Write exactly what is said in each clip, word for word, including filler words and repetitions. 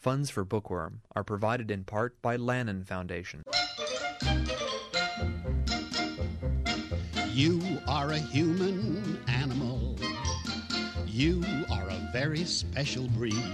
Funds for Bookworm are provided in part by Lannan Foundation. You are a human animal. You are a very special breed.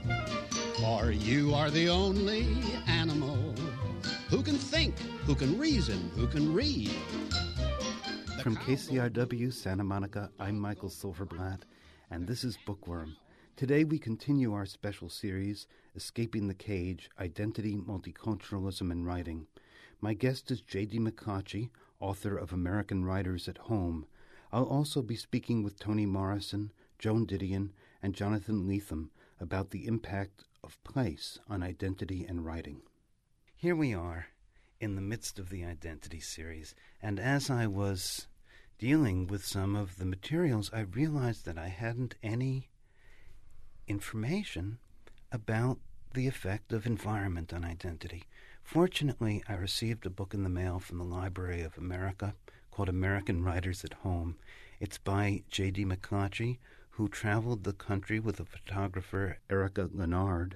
For you are the only animal who can think, who can reason, who can read. The From K C R W Santa Monica, I'm Michael Silverblatt, and this is Bookworm. Today we continue our special series, Escaping the Cage, Identity, Multiculturalism, and Writing. My guest is J D McCaughey, author of American Writers at Home. I'll also be speaking with Toni Morrison, Joan Didion, and Jonathan Lethem about the impact of place on identity and writing. Here we are in the midst of the Identity series, and as I was dealing with some of the materials, I realized that I hadn't any information about the effect of environment on identity. Fortunately, I received a book in the mail from the Library of America called American Writers at Home. It's by J D McCaughey, who traveled the country with the photographer Erica Leonard,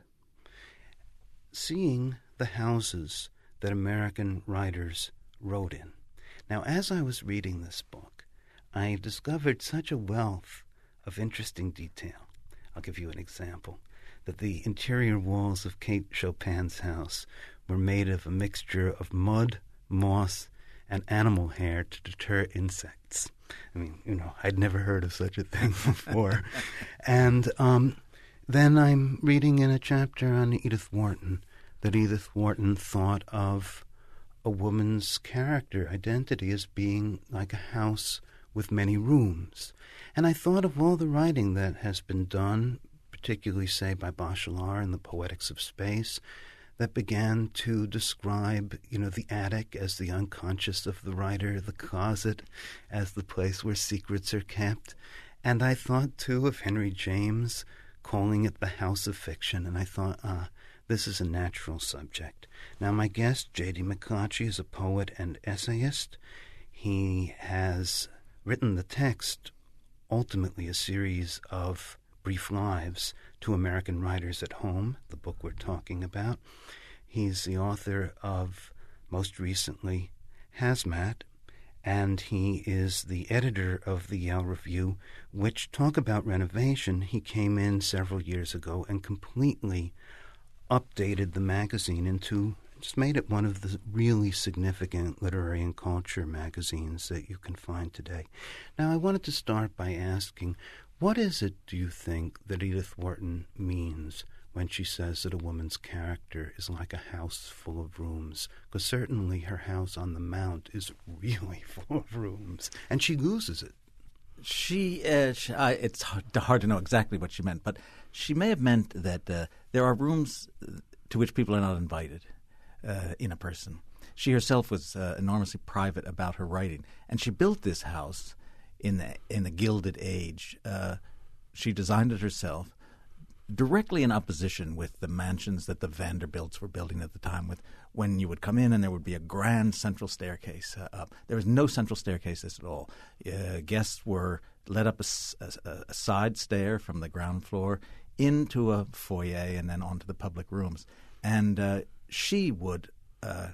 seeing the houses that American writers wrote in. Now, as I was reading this book, I discovered such a wealth of interesting detail. I'll give you an example, that the interior walls of Kate Chopin's house were made of a mixture of mud, moss, and animal hair to deter insects. I mean, you know, I'd never heard of such a thing before. and um, then I'm reading in a chapter on Edith Wharton that Edith Wharton thought of a woman's character identity as being like a house with many rooms. And I thought of all the writing that has been done, particularly, say, by Bachelard in The Poetics of Space, that began to describe, you know, the attic as the unconscious of the writer, the closet as the place where secrets are kept. And I thought, too, of Henry James calling it the house of fiction, and I thought, ah, this is a natural subject. Now, my guest, J D McCaughey, is a poet and essayist. He has written the text, ultimately a series of brief lives to American Writers at Home, the book we're talking about. He's the author of, most recently, Hazmat, and he is the editor of the Yale Review, which talk about renovation. He came in several years ago and completely updated the magazine into, just made it one of the really significant literary and culture magazines that you can find today. Now, I wanted to start by asking, what is it, do you think, that Edith Wharton means when she says that a woman's character is like a house full of rooms? Because certainly her house on the Mount is really full of rooms, and she loses it. She, uh, she I, it's hard to, hard to know exactly what she meant, but she may have meant that uh, there are rooms to which people are not invited uh, in a person. She herself was uh, enormously private about her writing, and she built this house in the in the Gilded Age. Uh, she designed it herself, directly in opposition with the mansions that the Vanderbilts were building at the time, with when you would come in and there would be a grand central staircase uh, up. There was no central staircase at all. Uh, guests were led up a, a, a side stair from the ground floor into a foyer and then onto the public rooms. And uh, she would uh,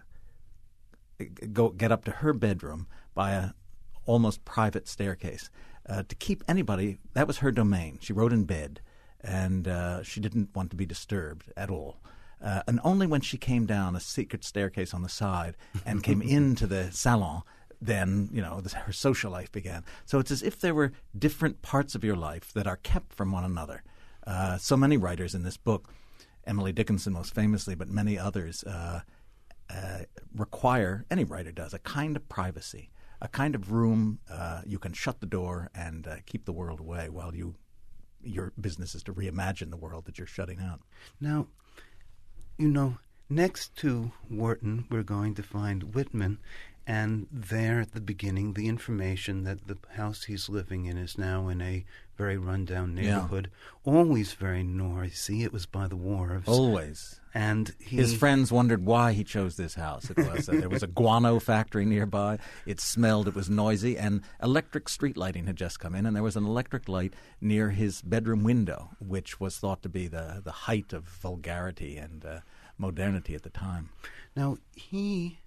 go get up to her bedroom by a almost private staircase uh, to keep anybody. That was her domain. She wrote in bed, and uh, she didn't want to be disturbed at all. Uh, and only when she came down a secret staircase on the side and came into the salon, then, you know, the, her social life began. So it's as if there were different parts of your life that are kept from one another. Uh, so many writers in this book, Emily Dickinson most famously, but many others, uh, uh, require, any writer does, a kind of privacy, a kind of room uh, you can shut the door and uh, keep the world away while you your business is to reimagine the world that you're shutting out. Now, you know, next to Wharton, we're going to find Whitman. And there at the beginning, the information that the house he's living in is now in a very rundown neighborhood, yeah. always very noisy. It was by the wharves. Always. And he, his friends wondered why he chose this house. It was uh, there was a guano factory nearby. It smelled. It was noisy, and electric street lighting had just come in, and there was an electric light near his bedroom window, which was thought to be the the height of vulgarity and uh, modernity at the time. Now he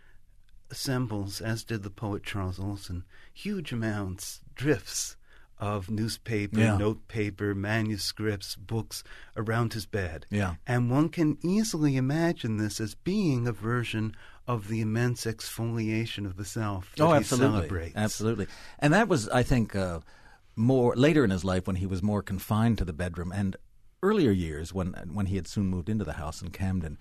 assembles, as did the poet Charles Olson, huge amounts, drifts of newspaper, yeah. notepaper, manuscripts, books around his bed. Yeah. And one can easily imagine this as being a version of the immense exfoliation of the self that oh, he absolutely. celebrates. Absolutely. And that was, I think, uh, more later in his life when he was more confined to the bedroom, and earlier years when when he had soon moved into the house in Camden,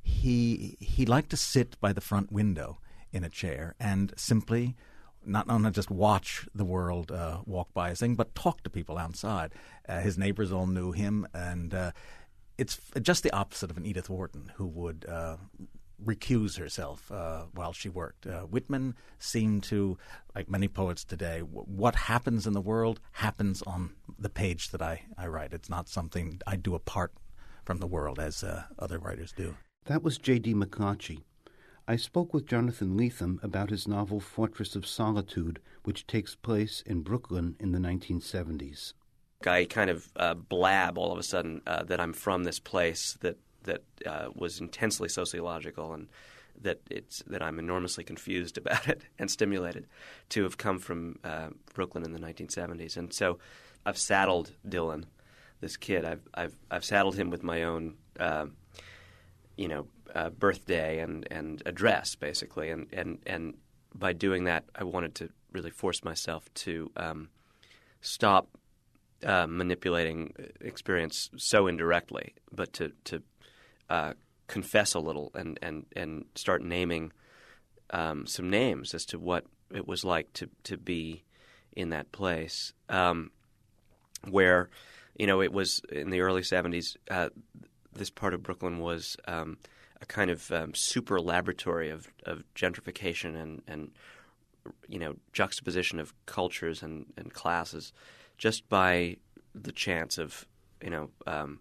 he he liked to sit by the front window in a chair and simply not not just watch the world uh, walk by his thing, but talk to people outside. Uh, his neighbors all knew him, and uh, it's just the opposite of an Edith Wharton, who would uh, recuse herself uh, while she worked. Uh, Whitman seemed to, like many poets today, w- what happens in the world happens on the page that I, I write. It's not something I do apart from the world as uh, other writers do. That was J D McClatchy. I spoke with Jonathan Lethem about his novel Fortress of Solitude, which takes place in Brooklyn in the nineteen seventies. I kind of uh, blab all of a sudden uh, that I'm from this place that that uh, was intensely sociological, and that it's that I'm enormously confused about it and stimulated to have come from uh, Brooklyn in the nineteen seventies. And so I've saddled Dylan, this kid. I've I've I've saddled him with my own. Uh, you know, uh, birthday and, and address, basically. And, and, and by doing that, I wanted to really force myself to um, stop uh, manipulating experience so indirectly, but to, to uh, confess a little and, and, and start naming um, some names as to what it was like to, to be in that place um, where, you know, it was in the early seventies, uh, this part of Brooklyn was um, a kind of um, super laboratory of, of gentrification and, and, you know, juxtaposition of cultures and, and classes just by the chance of, you know, um,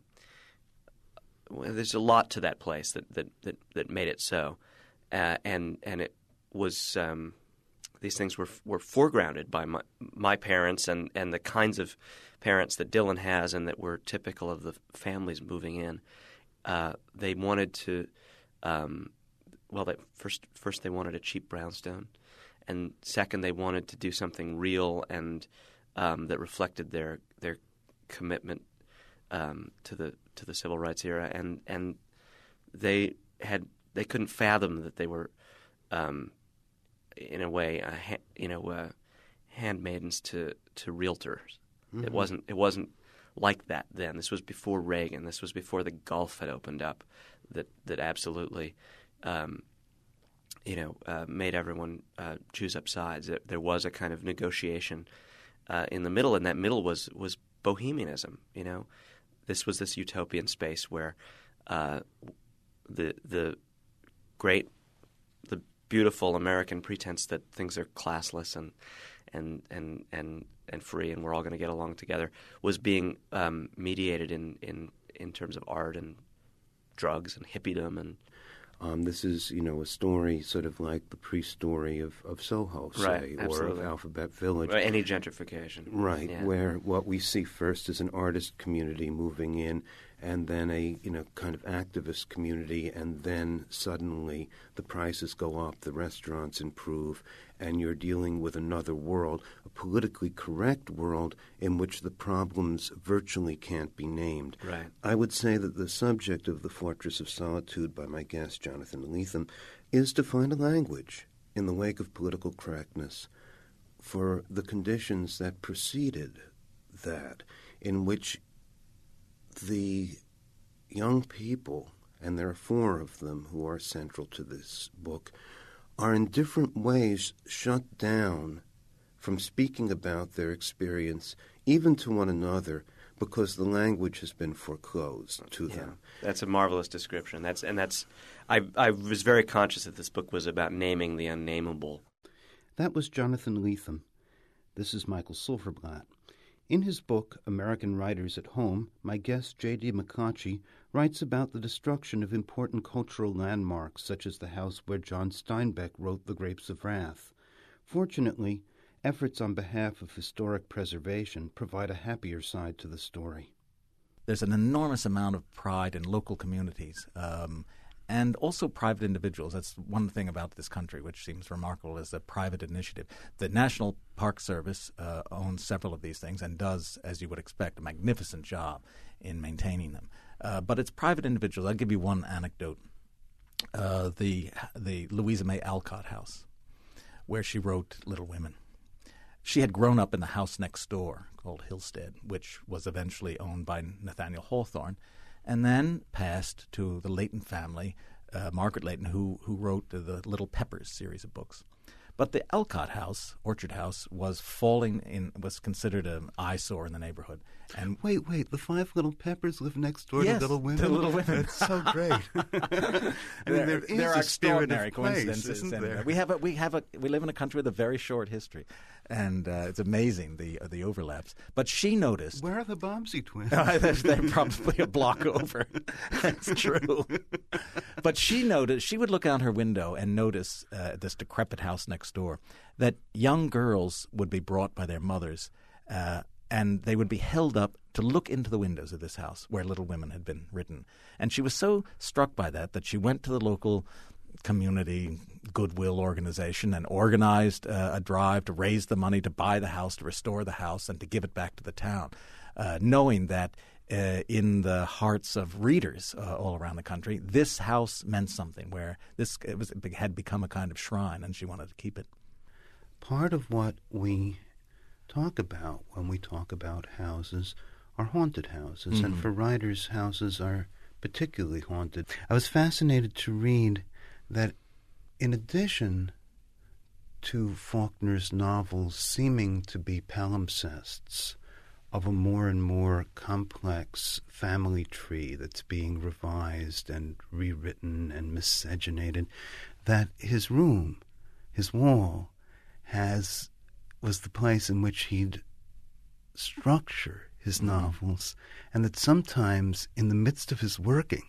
well, there's a lot to that place that, that, that, that made it so. Uh, and and it was um, these things were were foregrounded by my, my parents and, and the kinds of parents that Dylan has and that were typical of the families moving in. Uh, they wanted to, um, well, they, first first they wanted a cheap brownstone, and second they wanted to do something real and um, that reflected their their commitment um, to the to the civil rights era, and and they had they couldn't fathom that they were, um, in a way, uh, ha- you know, uh, handmaidens to to realtors. Mm-hmm. It wasn't it wasn't. like that then. This was before Reagan. This was before the Gulf had opened up that that absolutely, um, you know, uh, made everyone uh, choose up sides. There, there was a kind of negotiation uh, in the middle, and that middle was, was bohemianism, you know. This was this utopian space where uh, the the great, the beautiful American pretense that things are classless and and and and and free, and we're all going to get along together, was being um, mediated in, in, in terms of art and drugs and hippiedom. And um, this is, you know, a story sort of like the pre-story of, of Soho, say, right, or of Alphabet Village. Or any gentrification. Right, yeah. where what we see first is an artist community moving in, and then a, you know, kind of activist community, and then suddenly the prices go up, the restaurants improve, and you're dealing with another world, a politically correct world in which the problems virtually can't be named. Right. I would say that the subject of The Fortress of Solitude by my guest, Jonathan Lethem, is to find a language in the wake of political correctness for the conditions that preceded that, in which the young people, and there are four of them who are central to this book, are in different ways shut down from speaking about their experience, even to one another, because the language has been foreclosed to Yeah, them. that's a marvelous description. That's and that's I I was very conscious that this book was about naming the unnameable. That was Jonathan Lethem. This is Michael Silverblatt. In his book, American Writers at Home, my guest J D McClatchy writes about the destruction of important cultural landmarks, such as the house where John Steinbeck wrote The Grapes of Wrath. Fortunately, efforts on behalf of historic preservation provide a happier side to the story. There's an enormous amount of pride in local communities um, and also private individuals. That's one thing about this country which seems remarkable, is the private initiative. The National Park Service uh, owns several of these things and does, as you would expect, a magnificent job in maintaining them. Uh, but it's private individuals. I'll give you one anecdote. Uh, the, the Louisa May Alcott house, where she wrote Little Women. She had grown up in the house next door called Hillstead, which was eventually owned by Nathaniel Hawthorne, and then passed to the Leighton family, uh, Margaret Leighton, who who wrote the, the Little Peppers series of books. But the Alcott house, Orchard House, was falling in, was considered an eyesore in the neighborhood. And Wait, wait, the Five Little Peppers live next door Yes, to Little Women? to Little Women. That's so great. I mean, there, there is there are a spirit extraordinary of place, coincidences. isn't and, there? uh, we have a, we have a we live in a country with a very short history, and uh, it's amazing the uh, the overlaps. But she noticed. Where are the Bobbsey twins? they're, they're probably a block over. That's true. But she noticed. She would look out her window and notice uh, this decrepit house next door that young girls would be brought by their mothers, uh, and they would be held up to look into the windows of this house where Little Women had been written. And she was so struck by that that she went to the local community goodwill organization and organized uh, a drive to raise the money to buy the house, to restore the house, and to give it back to the town, uh, knowing that uh, in the hearts of readers uh, all around the country, this house meant something, where this it was it had become a kind of shrine, and she wanted to keep it. Part of what we talk about when we talk about houses are haunted houses, Mm-hmm. and for writers, houses are particularly haunted. I was fascinated to read that in addition to Faulkner's novels seeming to be palimpsests of a more and more complex family tree that's being revised and rewritten and miscegenated, that his room, his wall, has was the place in which he'd structure his novels, and that sometimes in the midst of his working,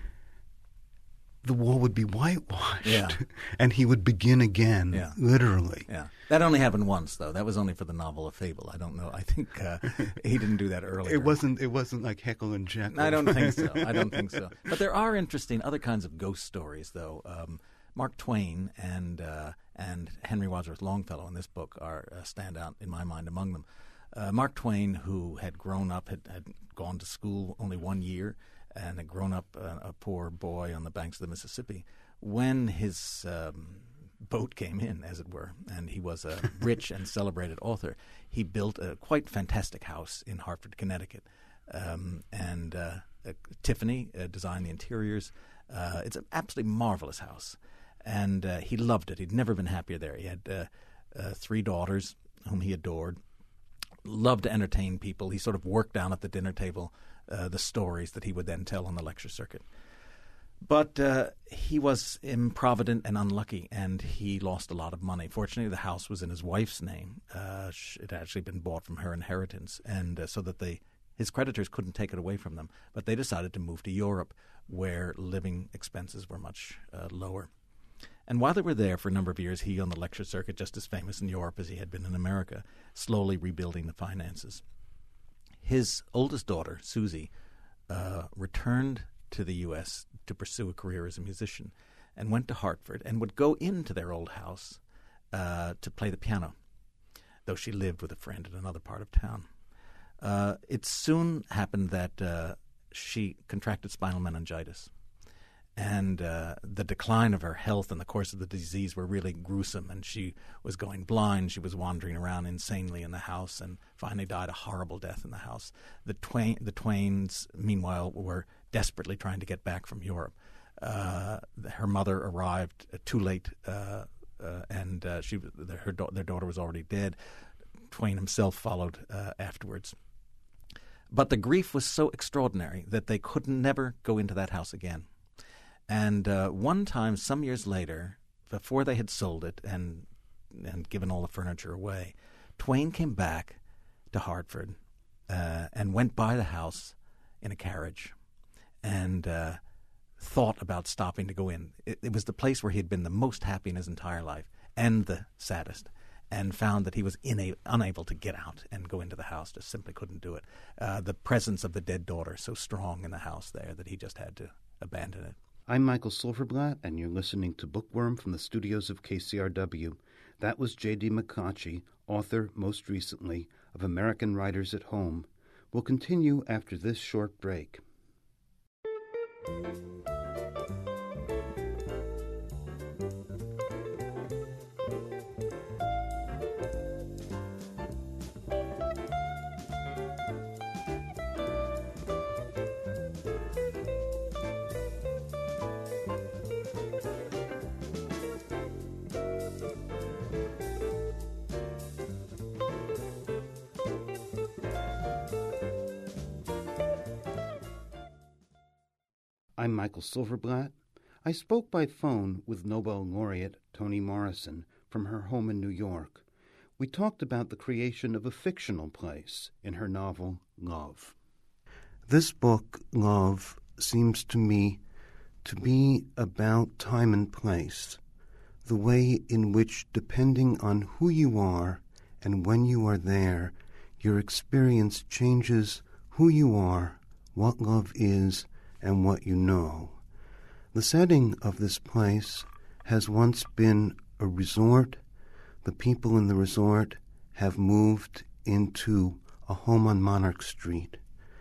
the wall would be whitewashed, Yeah. and he would begin again, Yeah. literally. Yeah, that only happened once, though. That was only for the novel A Fable. I don't know. I think uh, he didn't do that earlier. It wasn't. It wasn't like Heckle and Jekyll. I don't think so. I don't think so. But there are interesting other kinds of ghost stories, though. Um, Mark Twain and uh, and Henry Wadsworth Longfellow in this book are uh, stand out in my mind among them. Uh, Mark Twain, who had grown up, had, had gone to school only one year, and had grown up uh, a poor boy on the banks of the Mississippi, when his um, boat came in, as it were, and he was a rich and celebrated author, he built a quite fantastic house in Hartford, Connecticut. Um, and uh, uh, Tiffany uh, designed the interiors. Uh, it's an absolutely marvelous house. And uh, he loved it. He'd never been happier there. He had uh, uh, three daughters whom he adored, loved to entertain people. He sort of worked down at the dinner table uh, the stories that he would then tell on the lecture circuit. But uh, he was improvident and unlucky, and he lost a lot of money. Fortunately, the house was in his wife's name. Uh, it had actually been bought from her inheritance, and uh, so that they, his creditors couldn't take it away from them. But they decided to move to Europe, where living expenses were much uh, lower. And while they were there for a number of years, he, on the lecture circuit, just as famous in Europe as he had been in America, slowly rebuilding the finances. His oldest daughter, Susie, uh, returned to the U S to pursue a career as a musician, and went to Hartford and would go into their old house uh, to play the piano, though she lived with a friend in another part of town. Uh, it soon happened that uh, she contracted spinal meningitis. And uh, the decline of her health in the course of the disease were really gruesome, and she was going blind. She was wandering around insanely in the house, and finally died a horrible death in the house. The Twain, the Twains, meanwhile, were desperately trying to get back from Europe. Uh, her mother arrived too late, uh, uh, and uh, she her da- their daughter was already dead. Twain himself followed uh, afterwards. But the grief was so extraordinary that they could never go into that house again. And uh, one time, some years later, before they had sold it and and given all the furniture away, Twain came back to Hartford uh, and went by the house in a carriage and uh, thought about stopping to go in. It, it was the place where he had been the most happy in his entire life and the saddest, and found that he was ina- unable to get out and go into the house, just simply couldn't do it. Uh, the presence of the dead daughter so strong in the house there that he just had to abandon it. I'm Michael Silverblatt, and you're listening to Bookworm from the studios of K C R W. That was J D McCaughey, author, most recently, of American Writers at Home. We'll continue after this short break. I'm Michael Silverblatt. I spoke by phone with Nobel laureate Toni Morrison from her home in New York. We talked about the creation of a fictional place in her novel, Love. This book, Love, seems to me to be about time and place, the way in which, depending on who you are and when you are there, your experience changes who you are, what love is, and what you know. The setting of this place has once been a resort. The people in the resort have moved into a home on Monarch Street.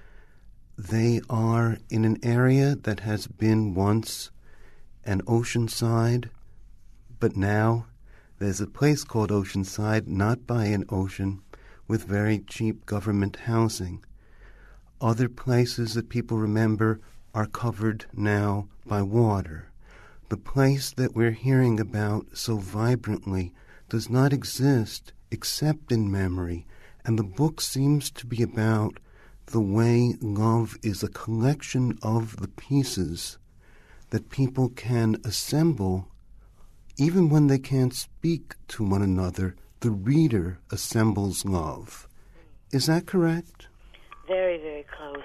They are in an area that has been once an oceanside, but now there's a place called Oceanside, not by an ocean, with very cheap government housing. Other places that people remember are covered now by water. The place that we're hearing about so vibrantly does not exist except in memory, and the book seems to be about the way love is a collection of the pieces that people can assemble even when they can't speak to one another. The reader assembles love. Is that correct? Very, very close.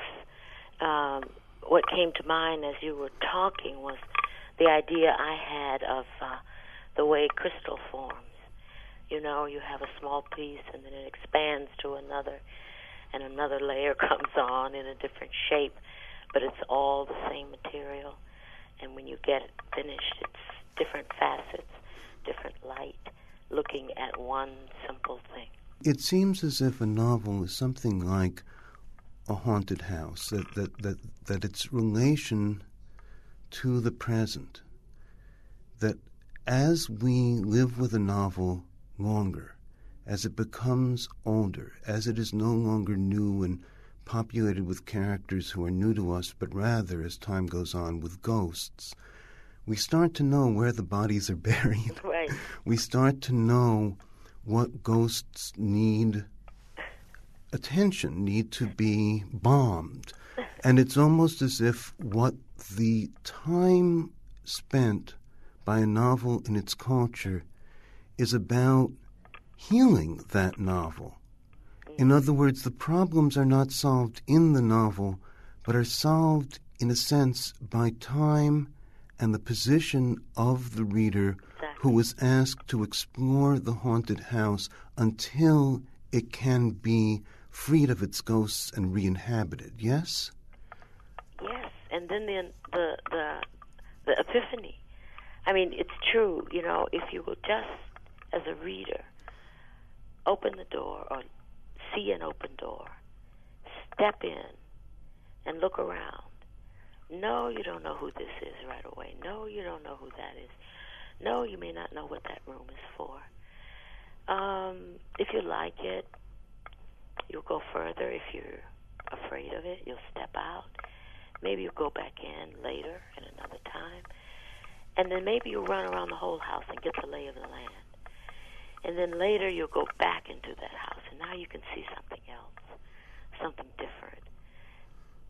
Um, what came to mind as you were talking was the idea I had of uh, the way crystal forms. You know, you have a small piece and then it expands to another, and another layer comes on in a different shape, but it's all the same material. And when you get it finished, it's different facets, different light, looking at one simple thing. It seems as if a novel is something like a haunted house, that, that, that, that its relation to the present, that as we live with a novel longer, as it becomes older, as it is no longer new and populated with characters who are new to us, but rather, as time goes on, with ghosts, we start to know where the bodies are buried. Right. We start to know what ghosts need attention, need to be bombed. And it's almost as if what the time spent by a novel in its culture is about healing that novel. In other words, the problems are not solved in the novel, but are solved, in a sense, by time and the position of the reader who was asked to explore the haunted house until it can be freed of its ghosts and re-inhabited. Yes? Yes, and then the, the the the epiphany. I mean, it's true, you know, if you will just, as a reader, open the door or see an open door, step in and look around. No, you don't know who this is right away. No, you don't know who that is. No, you may not know what that room is for. Um, if you like it, you'll go further. If you're afraid of it, you'll step out. Maybe you'll go back in later at another time. And then maybe you'll run around the whole house and get the lay of the land. And then later you'll go back into that house, and now you can see something else, something different.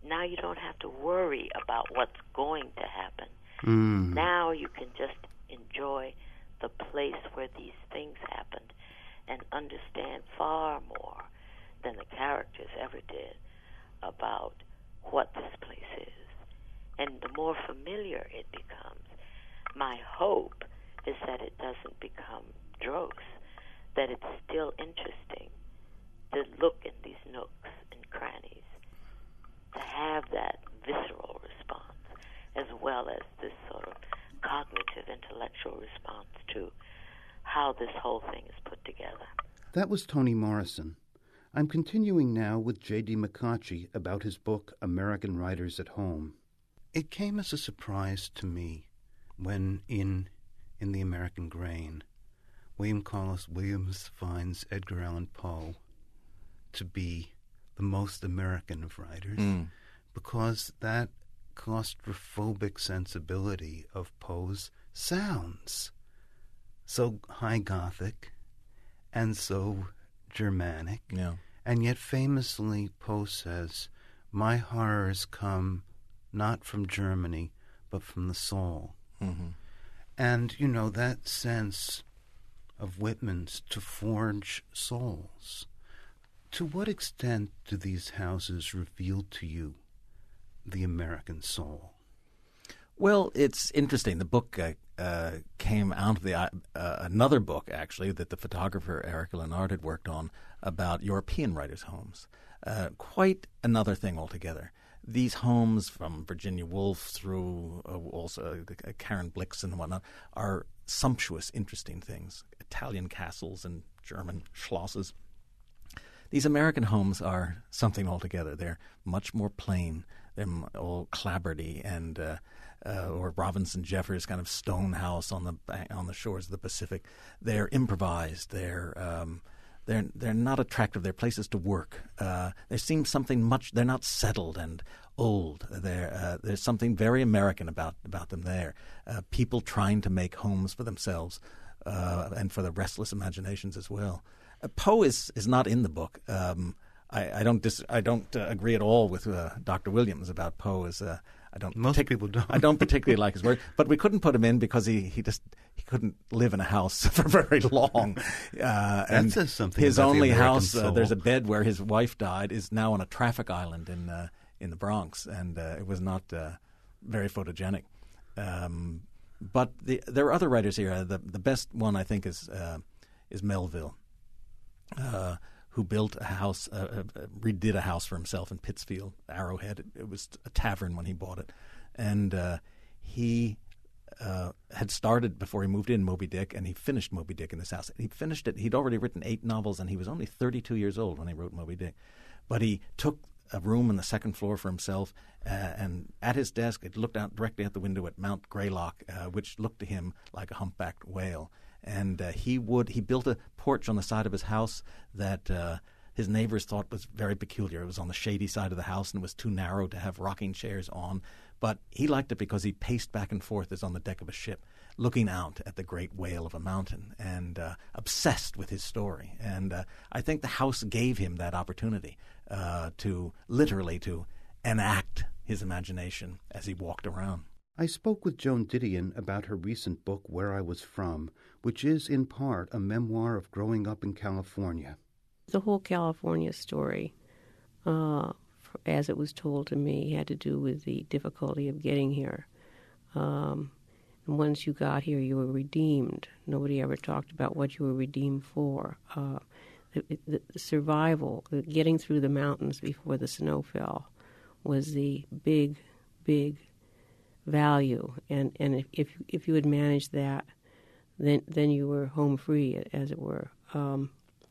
now you don't have to worry about what's going to happen. Mm. Now you can just enjoy the place where these things happened and understand far more than the characters ever did about what this place is. And the more familiar it becomes, my hope is that it doesn't become dross, that it's still interesting to look in these nooks and crannies, to have that visceral response, as well as this sort of cognitive, intellectual response to how this whole thing is put together. That was Toni Morrison. I'm continuing now with J D McCaughey about his book, American Writers at Home. It came as a surprise to me when in In the American Grain, William Carlos Williams finds Edgar Allan Poe to be the most American of writers, mm. because that claustrophobic sensibility of Poe's sounds so high Gothic and so Germanic. Yeah. And yet famously Poe says, my horrors come not from Germany, but from the soul. Mm-hmm. And, you know, that sense of Whitman's to forge souls. To what extent do these houses reveal to you the American soul? Well, it's interesting. The book uh, uh, came out of the uh, another book, actually, that the photographer Eric Leonard had worked on about European writers' homes. Uh, quite another thing altogether. These homes, from Virginia Woolf through uh, also uh, Karen Blix and whatnot, are sumptuous, interesting things. Italian castles and German schlosses. These American homes are something altogether. They're much more plain. They're all clapboardy and uh, uh, or Robinson Jeffers' kind of stone house on the on the shores of the Pacific. They're improvised. They're um, they're they're not attractive. They're places to work. Uh, there seems something much. They're not settled and old. There uh, there's something very American about about them. There, uh, people trying to make homes for themselves uh, and for the restless imaginations as well. Uh, Poe is is not in the book. Um, I, I don't dis, I don't uh, agree at all with uh, Doctor Williams about Poe. As uh, I don't most partic- people don't. I don't particularly like his work, but we couldn't put him in because he, he just he couldn't live in a house for very long. Uh, and that says something. His about only the American house, soul. uh, there's a bed where his wife died, is now on a traffic island in uh, in the Bronx, and uh, it was not uh, very photogenic. Um, but the, there are other writers here. The the best one I think is uh, is Melville. Uh, who built a house, uh, uh, redid a house for himself in Pittsfield, Arrowhead. It, it was a tavern when he bought it. And uh, he uh, had started, before he moved in, Moby Dick, and he finished Moby Dick in this house. He finished it. He'd already written eight novels, and he was only thirty-two years old when he wrote Moby Dick. But he took a room on the second floor for himself, uh, and at his desk, it looked out directly out the window at Mount Greylock, uh, which looked to him like a humpbacked whale. And uh, he would he built a porch on the side of his house that uh, his neighbors thought was very peculiar. It was on the shady side of the house and it was too narrow to have rocking chairs on. But he liked it because he paced back and forth as on the deck of a ship, looking out at the great whale of a mountain and uh, obsessed with his story. And uh, I think the house gave him that opportunity uh, to literally to enact his imagination as he walked around. I spoke with Joan Didion about her recent book, Where I Was From, which is in part a memoir of growing up in California. The whole California story, uh, as it was told to me, had to do with the difficulty of getting here. Um, and once you got here, you were redeemed. Nobody ever talked about what you were redeemed for. Uh, the, the, the survival, the getting through the mountains before the snow fell, was the big, big value, and and if if, if you had managed that, then then you were home free, as it were. Um,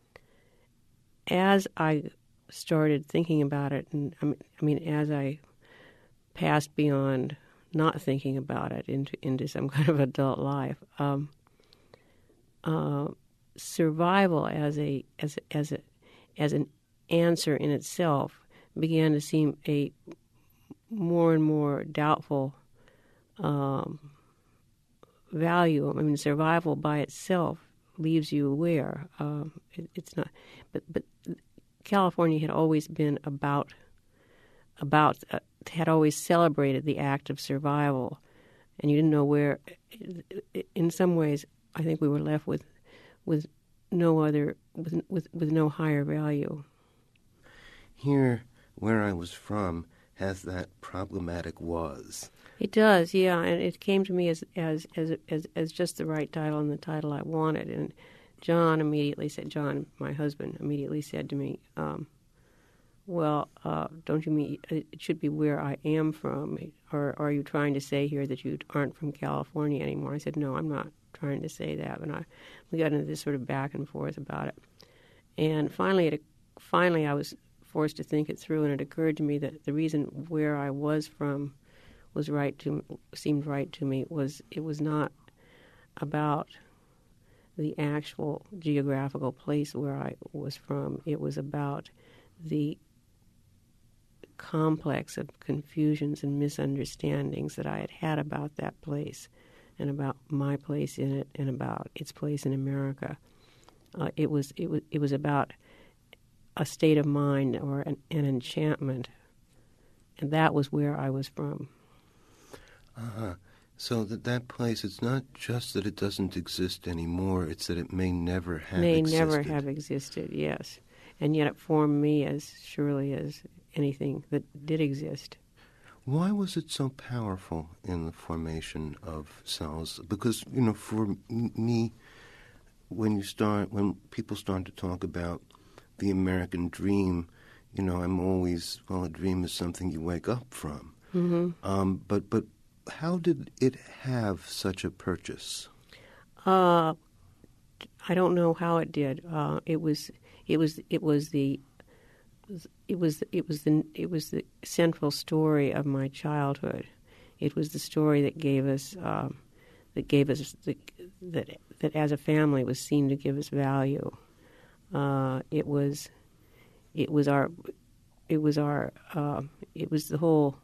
as I started thinking about it, and I mean, I mean, as I passed beyond not thinking about it into into some kind of adult life, um, uh, survival as a as as a as an answer in itself began to seem a more and more doubtful Um, value. I mean, survival by itself leaves you aware. Um, it, it's not, but but California had always been about about uh, had always celebrated the act of survival, and you didn't know where. In some ways, I think we were left with with no other with with, with no higher value. Here, where I was from, has that problematic was. It does, yeah, and it came to me as as as as, as just the right title and the title I wanted. And John immediately said, John, my husband, immediately said to me, um, well, uh, don't you mean it should be where I am from? Or, or are you trying to say here that you aren't from California anymore? I said, no, I'm not trying to say that. And I, we got into this sort of back and forth about it. And finally, it, finally I was forced to think it through, and it occurred to me that the reason where I was from was right to seemed right to me was it was not about the actual geographical place where I was from. It was about the complex of confusions and misunderstandings that I had had about that place and about my place in it and about its place in America. Uh, it was it was it was about a state of mind or an, an enchantment, and that was where I was from. Uh-huh. So that that place, it's not just that it doesn't exist anymore, it's that it may never have may existed. May never have existed, yes. And yet it formed me as surely as anything that did exist. Why was it so powerful in the formation of cells? Because, you know, for m- me, when you start, when people start to talk about the American dream, you know, I'm always, well, a dream is something you wake up from. Mm-hmm. Um, but, but how did it have such a purchase? Uh, I don't know how it did. Uh, it was, it was, it was the, it was, it was the, it was the central story of my childhood. It was the story that gave us, uh, that gave us the, that that as a family was seen to give us value. Uh, it was, it was our, it was our, uh, it was the whole.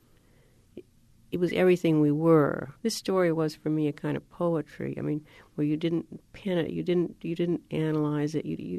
It was everything we were. This story was for me a kind of poetry. I mean, where you didn't pen it, you didn't, you didn't analyze it. You, you,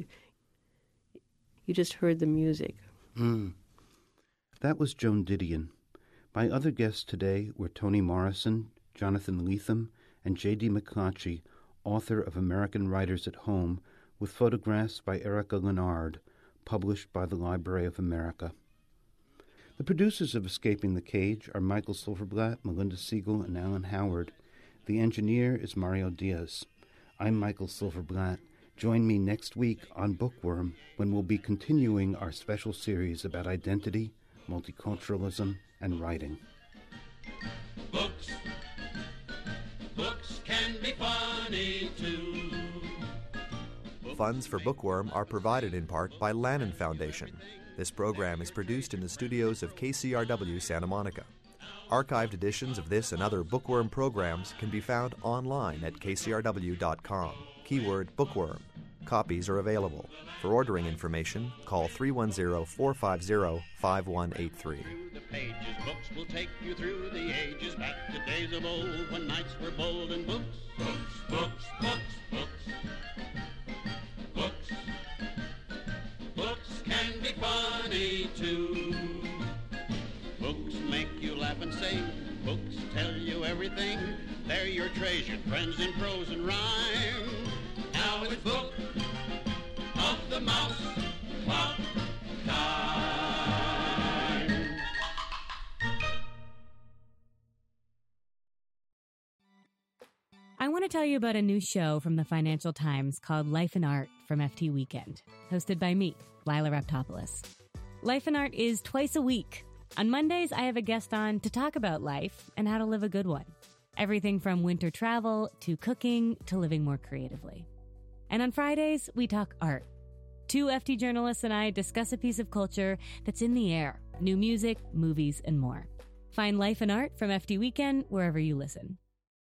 you just heard the music. Mm. That was Joan Didion. My other guests today were Toni Morrison, Jonathan Lethem, and J D McClatchy, author of American Writers at Home, with photographs by Erica Leonard, published by the Library of America. The producers of Escaping the Cage are Michael Silverblatt, Melinda Siegel, and Alan Howard. The engineer is Mario Diaz. I'm Michael Silverblatt. Join me next week on Bookworm, when we'll be continuing our special series about identity, multiculturalism, and writing. Books. Books can be funny, too. Funds for Bookworm are provided in part by Lannan Foundation. This program is produced in the studios of K C R W Santa Monica. Archived editions of this and other Bookworm programs can be found online at k c r w dot com. Keyword Bookworm. Copies are available. For ordering information, call three one zero, four five zero, five one eight three. Through the pages, books will take you through the ages, back to days of old when knights were bold, and books, books, books, books, books, books, books can be funny too. Books make you laugh and sing. Books tell you everything. They're your treasured friends in prose and rhyme. Now it's Book of the Mouse Clock time. I want to tell you about a new show from the Financial Times called Life and Art from F T Weekend, hosted by me, Lila Raptopoulos. Life and Art is twice a week. On Mondays, I have a guest on to talk about life and how to live a good one. Everything from winter travel to cooking to living more creatively. And on Fridays, we talk art. Two F T journalists and I discuss a piece of culture that's in the air, new music, movies, and more. Find Life and Art from F T Weekend wherever you listen.